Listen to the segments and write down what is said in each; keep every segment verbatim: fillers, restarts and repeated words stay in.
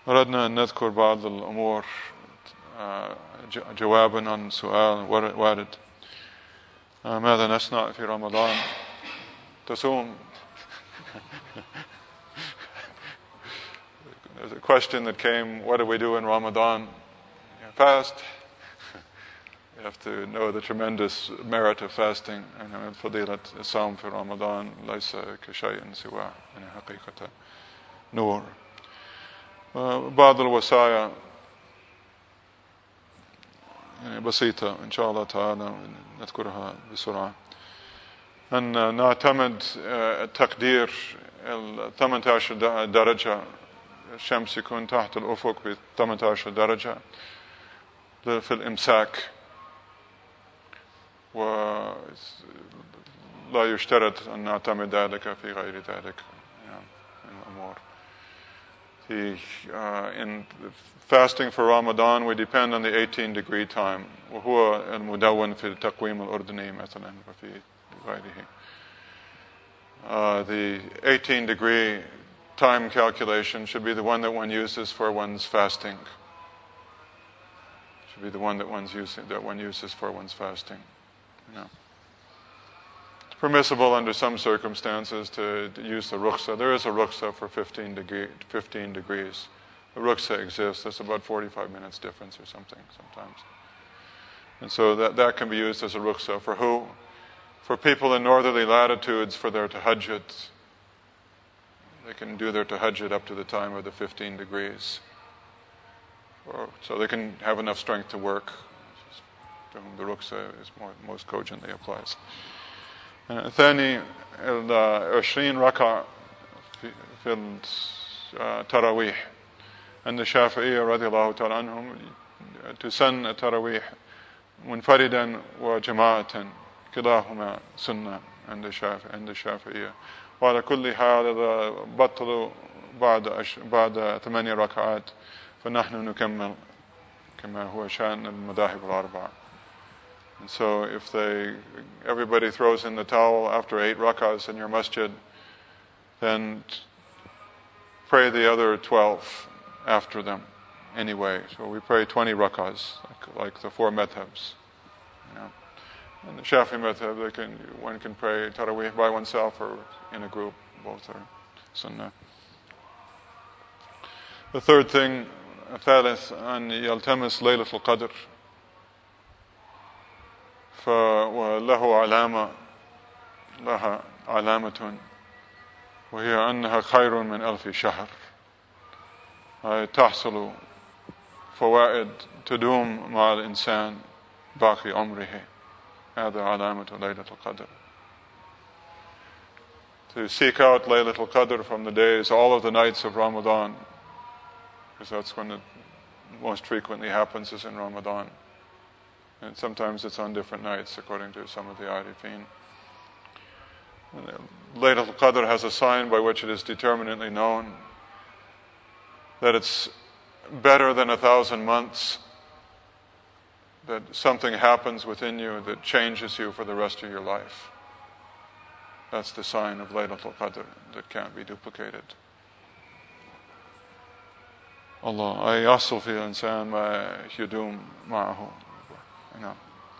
أردنا أن نذكر بعض الأمور جوابا عن سؤال وارد. ماذا نصنع في رمضان؟ تصوم. There's a question that came, what do we do in Ramadan? Fast. You have to know the tremendous merit of fasting. فضيلة الصوم في رمضان ليس كشيء سواه يعني حقيقة نور. بعض الوصايا يعني بسيطة إن شاء الله تعالى نذكرها بسرعة. أن نعتمد تقدير ال ثمانية عشر درجة، الشمس يكون تحت الأفق ب ثمانية عشر درجة في الإمساك، ولا يشترط أن نعتمد ذلك في غير ذلك من الأمور. The, uh, in fasting for Ramadan, we depend on the eighteen degree time. وهو المدون في التقويم الأردني مثلا وفي غيره. Uh, the eighteen degree time calculation should be the one that one uses for one's fasting. Should be the one that one's using that one uses for one's fasting. You know. It's permissible under some circumstances to, to use the rukhsa. There is a rukhsa for fifteen, degree, fifteen degrees. The rukhsa exists. That's about forty-five minutes difference or something sometimes. And so that, that can be used as a rukhsa. For who? For people in northerly latitudes for their tahajjud. They can do their tahajjud up to the time of the fifteen degrees. Or, so they can have enough strength to work. To whom the rukhsa is more, most cogently applies. ثاني عشرين ركعة في التراويح. عند الشافعية رضي الله تعالى عنهم تسن التراويح منفردا وجماعة كلاهما سنة عند الشافعية عند الشافعية. وعلى كل حال إذا بطلوا بعد بعد ثمانية ركعات فنحن نكمل كما هو شأن المذاهب الأربعة. And so if they, everybody throws in the towel after eight rakahs in your masjid, then pray the other twelve after them anyway. So we pray twenty rakahs, like, like the four madhabs. You know. And the Shafi madhab, they can, one can pray tarawih by oneself or in a group. Both are sunnah. The third thing, الثالث أن يلتمس ليلة القدر. وله علامة لها علامة وهي أنها خير من ألف شهر. تحصل فوائد تدوم مع الإنسان باقي عمره. هذا علامة ليلة القدر. To seek out Laylatul Qadr from the days, all of the nights of Ramadan, because that's when it most frequently happens, is in Ramadan. And sometimes it's on different nights, according to some of the Arifin. Laylatul Qadr has a sign by which it is determinately known that it's better than a thousand months, that something happens within you that changes you for the rest of your life. That's the sign of Laylatul Qadr that can't be duplicated. Allah, ay yasul fi al-insan ma yudum ma'ahu. نعم.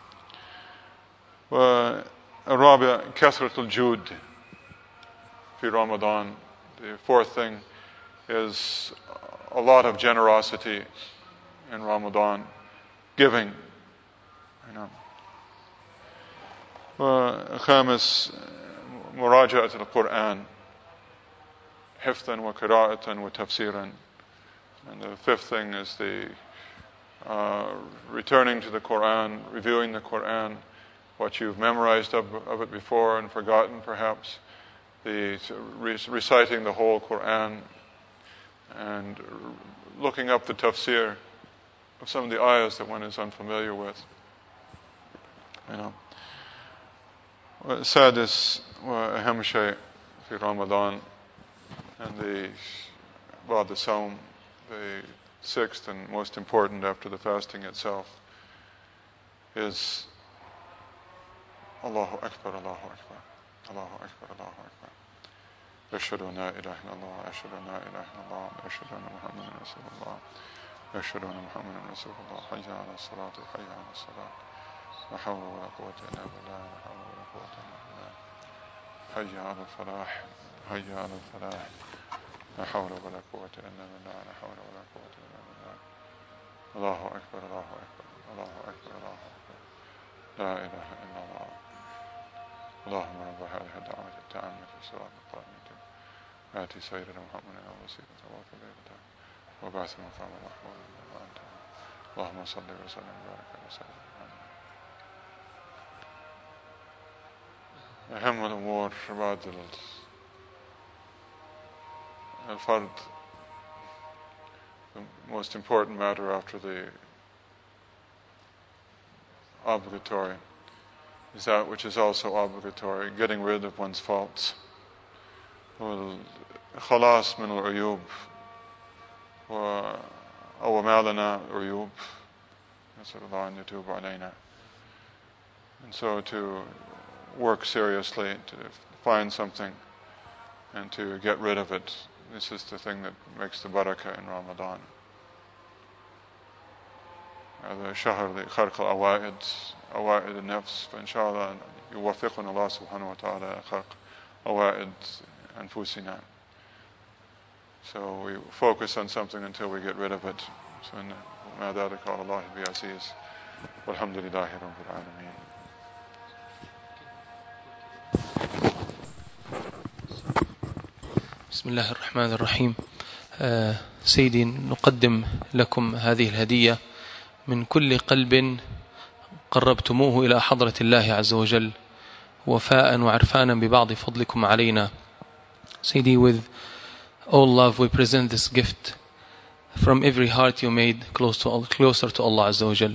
والرابع كثرة الجود في Ramadan. The fourth thing is a lot of generosity in Ramadan, giving. نعم. وخامس مراجعة القرآن حفظا وقراءة وتفسيرا. And the fifth thing is the Uh, returning to the Quran, reviewing the Quran, what you've memorized of, of it before and forgotten perhaps, the re- reciting the whole Quran, and looking up the tafsir of some of the ayahs that one is unfamiliar with. You know. السادس وأهم شيء في رمضان, and the بعد الصوم, the sixth and most important after the fasting itself, is Allahu Akbar, Allahu Akbar, Allahu Akbar, Allahu Akbar. أشهد أن لا إله إلا الله أشهد أن لا إله إلا الله أشهد أن محمدا رسول الله أشهد أن محمدا رسول الله حي على الصلاة حي على الصلاة لا حول ولا قوة إلا بالله لا حول ولا قوة إلا بالله حي على الفلاح حي على الفلاح لا حول ولا قوة إلا بالله لا حول ولا قوة إلا بالله الله أكبر الله أكبر الله أكبر الله أكبر لا إله إلا الله اللهم رب هذه الدعوة التامة في الصراط القائمة آتي سيدنا محمد الوسيلة والفضيلة وبعث مقام محمود وأنت اللهم صل وسلم وبارك وسلم. أهم الأمور بعد الفرد, the most important matter after the obligatory is that which is also obligatory, getting rid of one's faults. والخلاص من العيوب أو ما لنا عيوب نسأل الله أن يتوب علينا. And so to work seriously, to find something and to get rid of it. This is the thing that makes the barakah in Ramadan. هذا شهر لخرق الأوائد أوائد النفس فإن شاء الله يوفقنا الله سبحانه وتعالى خرق أوائد أنفسنا. So we focus on something until we get rid of it. So ما ذلك على الله بعزيز والحمد لله رب العالمين. بسم الله الرحمن الرحيم. آه سيدي نقدم لكم هذه الهدية من كل قلب قربتموه إلى حضرة الله عز وجل وفاء وعرفانا ببعض فضلكم علينا. Sayyidi, with all love we present this gift from every heart you made close to, closer to Allah Azza wa Jal.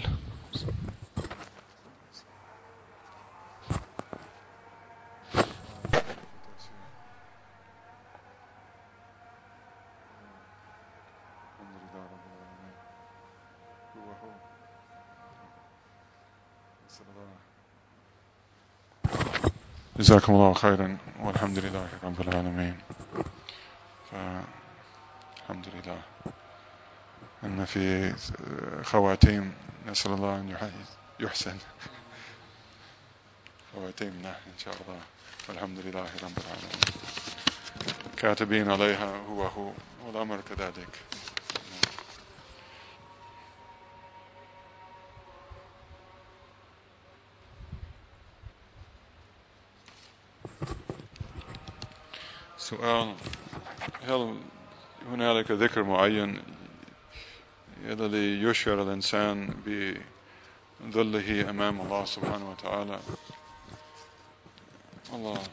جزاكم الله خيرا والحمد لله رب العالمين. فالحمد لله أن في خواتيم نسأل الله أن يحسن خواتيمنا إن شاء الله والحمد لله رب العالمين. كاتبين عليها هو هو والأمر كذلك. سؤال: هل هنالك ذكر معين الذي يشعر الإنسان بظله أمام الله سبحانه وتعالى؟ الله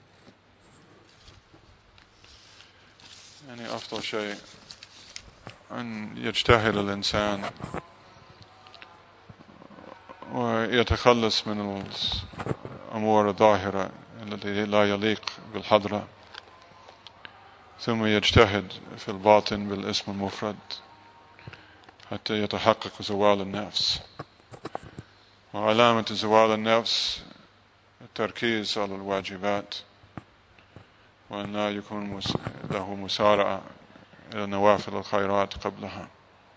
يعني أفضل شيء أن يجتهد الإنسان ويتخلص من الأمور الظاهرة التي لا يليق بالحضرة، ثم يجتهد في الباطن بالاسم المفرد حتى يتحقق زوال النفس. وعلامة زوال النفس التركيز على الواجبات وأن لا يكون له مسارعة إلى نوافل الخيرات قبلها.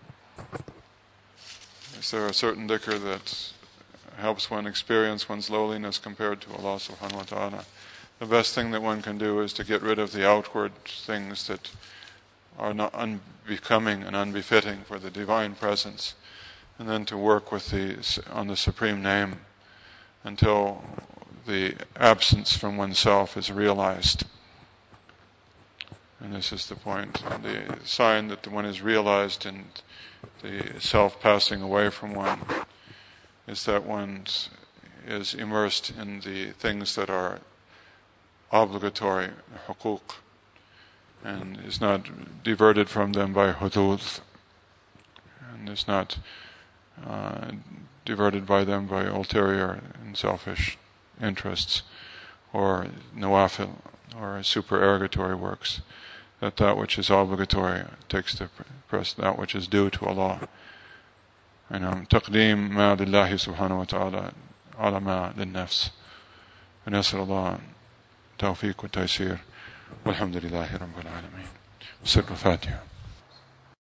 Is there a certain dhikr that helps one experience one's lowliness compared to Allah subhanahu wa ta'ala? The best thing that one can do is to get rid of the outward things that are not unbecoming and unbefitting for the divine presence, and then to work with the on the supreme name until the absence from oneself is realized. And this is the point. The sign that one is realized in the self passing away from one is that one is immersed in the things that are obligatory huquq and is not diverted from them by hudud and is not uh, diverted by them by ulterior and selfish interests or nawafil or supererogatory works. That that which is obligatory takes the press, that which is due to Allah. And um, taqdeem ma lillahi subhanahu wa ta'ala ala ma lil nafs. And nas'al Allah التوفيق والتيسير والحمد لله رب العالمين. سر الفاتحة.